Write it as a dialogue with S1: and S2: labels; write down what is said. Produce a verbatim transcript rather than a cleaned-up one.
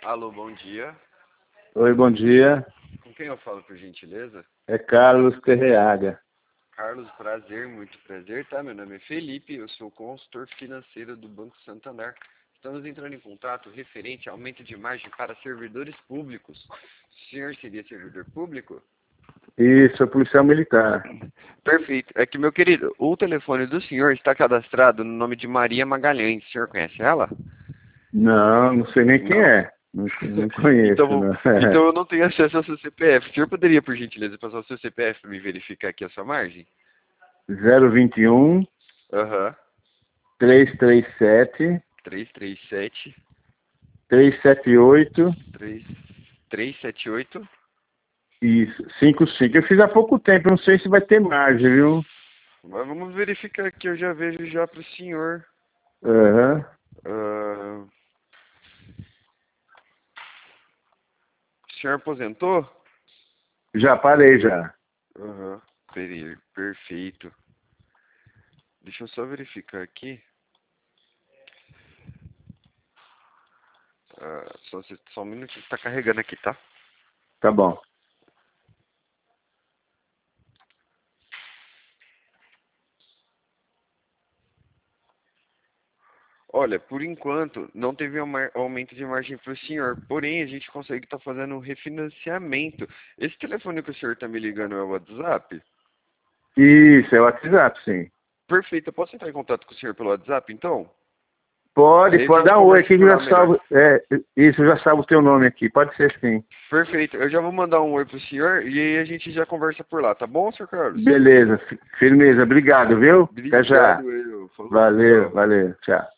S1: Alô, bom dia.
S2: Oi, bom dia.
S1: Com quem eu falo, por gentileza?
S2: É Carlos Terreaga.
S1: Carlos, prazer, muito prazer, tá? Meu nome é Felipe, eu sou consultor financeiro do Banco Santander. Estamos entrando em contato referente a aumento de margem para servidores públicos. O senhor seria servidor público?
S2: Isso, sou policial militar.
S1: Perfeito. É que, meu querido, o telefone do senhor está cadastrado no nome de Maria Magalhães. O senhor conhece ela?
S2: Não, não sei nem quem
S1: Não.
S2: é. Não, não conheço,
S1: Então,
S2: não.
S1: então eu não tenho acesso ao seu C P F. O senhor poderia, por gentileza, passar o seu C P F para me verificar aqui a sua margem?
S2: zero vinte e um,
S1: Aham.
S2: trezentos e trinta e sete,
S1: trezentos e trinta e sete,
S2: trezentos e setenta e oito,
S1: trezentos e setenta e oito.
S2: isso, cinquenta e cinco. Eu fiz há pouco tempo, não sei se vai ter margem, viu?
S1: Mas vamos verificar aqui, eu já vejo já para o senhor.
S2: Aham.
S1: Ah, o senhor aposentou?
S2: Já parei, já.
S1: Aham. Peri- Perfeito. Deixa eu só verificar aqui. Ah, só, só um minutinho, está carregando aqui, tá?
S2: Tá bom.
S1: Olha, por enquanto, não teve auma- aumento de margem para o senhor, porém a gente consegue estar fazendo um refinanciamento. Esse telefone que o senhor está me ligando é o WhatsApp?
S2: Isso, é o WhatsApp, sim.
S1: Perfeito, eu posso entrar em contato com o senhor pelo WhatsApp, então?
S2: Pode,
S1: Aí a
S2: pode
S1: gente
S2: dar um oi
S1: conversa
S2: aqui que
S1: por
S2: eu
S1: lá
S2: já
S1: melhor.
S2: salvo. É, isso, eu já salvo o teu nome aqui. Pode ser sim.
S1: Perfeito, eu já vou mandar um oi pro senhor e aí a gente já conversa por lá, tá bom, senhor Carlos?
S2: Beleza, fi- firmeza. Obrigado, viu? Até já.
S1: Obrigado, eu. Falou,
S2: Valeu,
S1: tchau.
S2: valeu. Tchau.